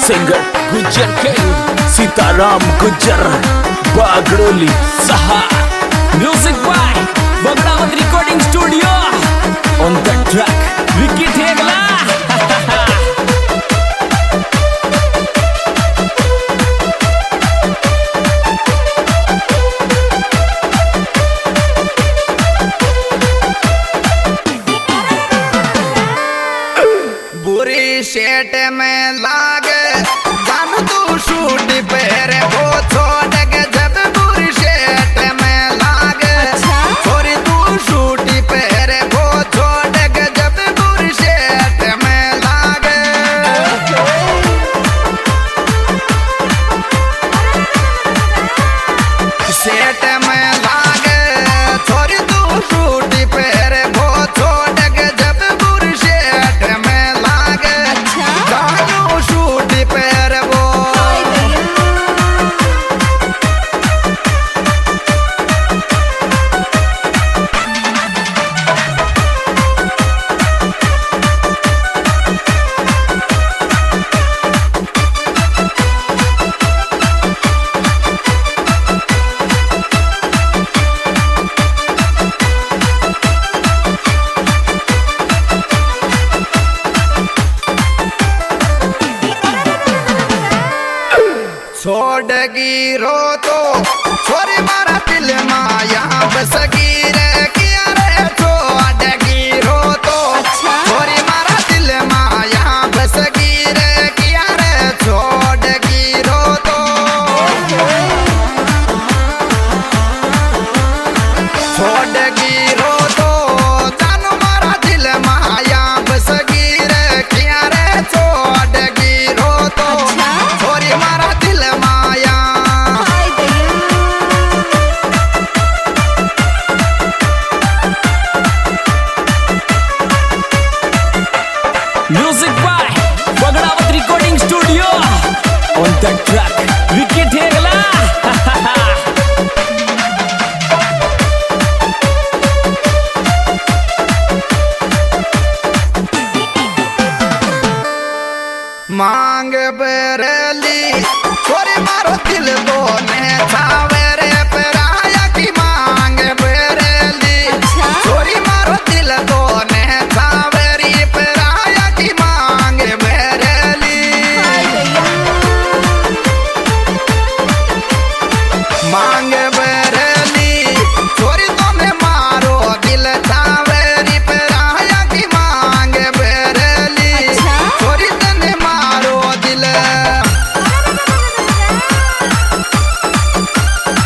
Singer Gujjar king Sitaram Gujjar Bagdoli सहा music by Bagdawat recording studio on the track Vicky Thegla बुरी शेट में लागे जान तू शूट पैर वो छोड़ के जब बुरी शेट में लागे छोरी तू शूट पैर वो छोड़ के जब बुरी शेट में लागे शेट में लागे छोरी तू शूट पैर वो छोड़ के जब बुरी शेट में लागे जानू शूट पैर वो छोड़गी रो तो छोरी मारा दिल माया बसगी रे किया रे छोड़गी रो तो छोरी मारा दिल माया बसगी रे किया रे छोड़गी रो तो छोड़गी रो तो जानू मारा दिल माया बसगी रे किया रे छोड़गी रो तो छोरी मारा दिल माया music by Bagdawat recording studio on the track Vicky Thegla मांग बेरली छोरी मारो दिल दोने छावे रे पराया की मांग बेरली छोरी मारो दिल दोने छावे रे पराया की मांग बेरली मांग बेरली छोरी तुमने मारो दिल छावे रे पराया की मांग बेरली छोरी तने मारो दिल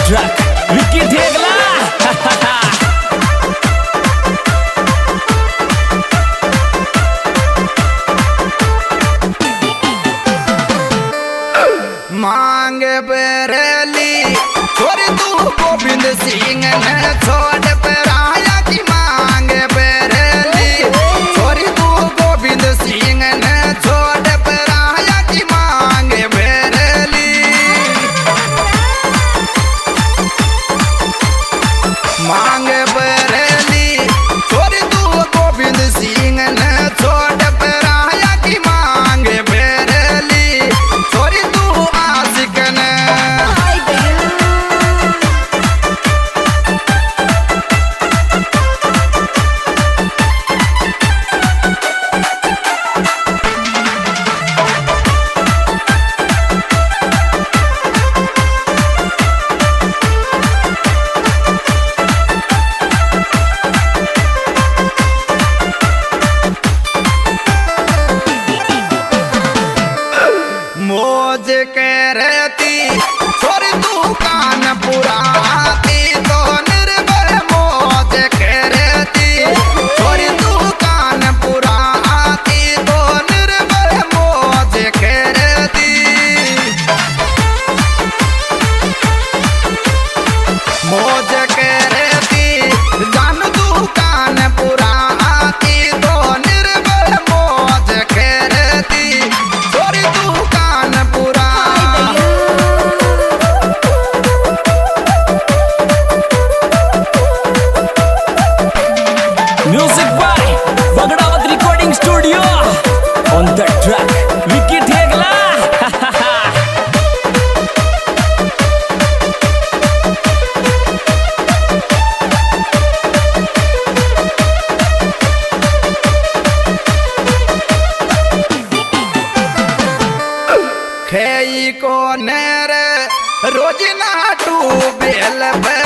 that track, Vicky Thegla. मांग बरेली छोरी तू गोविंद सिंह ने छोड़ पराया की मांग बरेली छोरी तू गोविंद सिंह ने छोड़ पराया की मांग बरेली मांग बरेली छोरी तू गोविंद सिंह ने छोड़ पराया की मांग बरेली छोरी तू आशिक ने मौज के रहती छोरी तू कान पुराती तो निर्भय मौज के रहती छोरी तू कान पुराती तो निर्भय मौज के रहती मौज के रहती जान तू कान पुराती तो निर्भय मौज के रहती छोरी तू कान पुरा Music by Bagdawat Recording Studio. On that track, Vicky Thegla. खेई को नेर रोज ना टू बेल